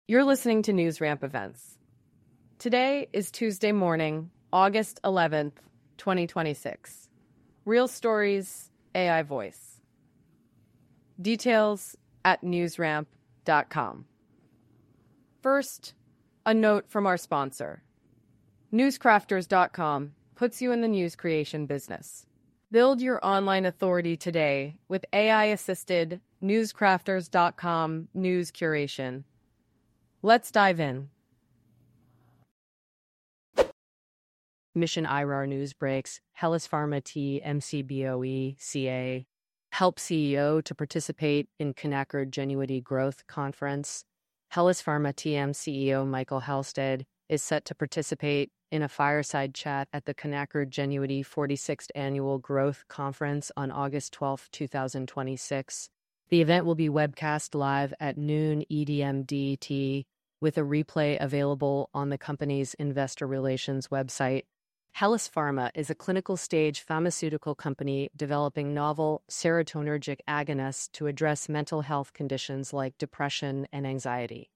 You're listening to News Ramp Events. Today is Tuesday morning, August 11th, 2026. Real stories, AI voice. Details at newsramp.com. First, a note from our sponsor. Newscrafters.com puts you in the news creation business. Build your online authority today with AI-assisted Newscrafters.com news curation. Let's dive in. Mission IRAR News Breaks, Hellas Pharma T MCBOE CA, help CEO to participate in Conacher Genuity Growth Conference. Hellas Pharma TM CEO Michael Halstead is set to participate in a fireside chat at the Conacher Genuity 46th Annual Growth Conference on August 12, 2026. The event will be webcast live at noon EDMDT with a replay available on the company's investor relations website. Hellas Pharma is a clinical stage pharmaceutical company developing novel serotonergic agonists to address mental health conditions like depression and anxiety.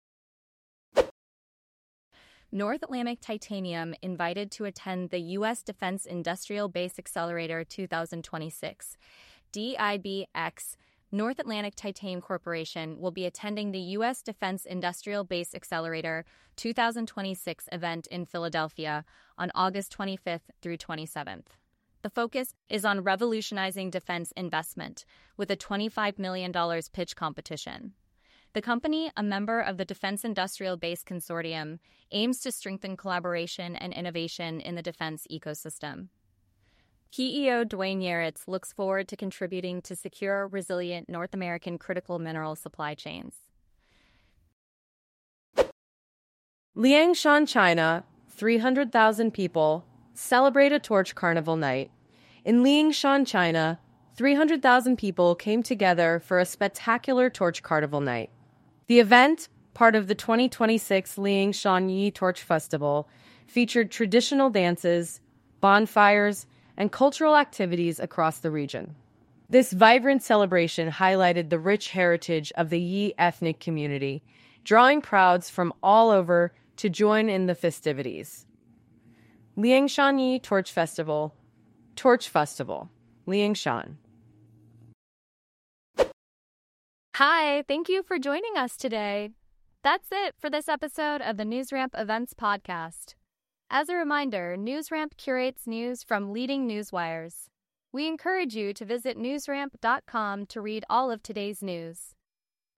North Atlantic Titanium invited to attend the U.S. Defense Industrial Base Accelerator 2026. DIBX North Atlantic Titanium Corporation will be attending the U.S. Defense Industrial Base Accelerator 2026 event in Philadelphia on August 25th through 27th. The focus is on revolutionizing defense investment with a $25 million pitch competition. The company, a member of the Defense Industrial Base Consortium, aims to strengthen collaboration and innovation in the defense ecosystem. CEO Dwayne Yaretz looks forward to contributing to secure, resilient North American critical mineral supply chains. Liangshan, China, 300,000 people celebrate a torch carnival night. In Liangshan, China, 300,000 people came together for a spectacular torch carnival night. The event, part of the 2026 Liangshan Yi Torch Festival, featured traditional dances, bonfires, and cultural activities across the region. This vibrant celebration highlighted the rich heritage of the Yi ethnic community, drawing crowds from all over to join in the festivities. Liangshan Yi Torch Festival, Liangshan. Hi, thank you for joining us today. That's it for this episode of the NewsRamp Events Podcast. As a reminder, NewsRamp curates news from leading newswires. We encourage you to visit newsramp.com to read all of today's news.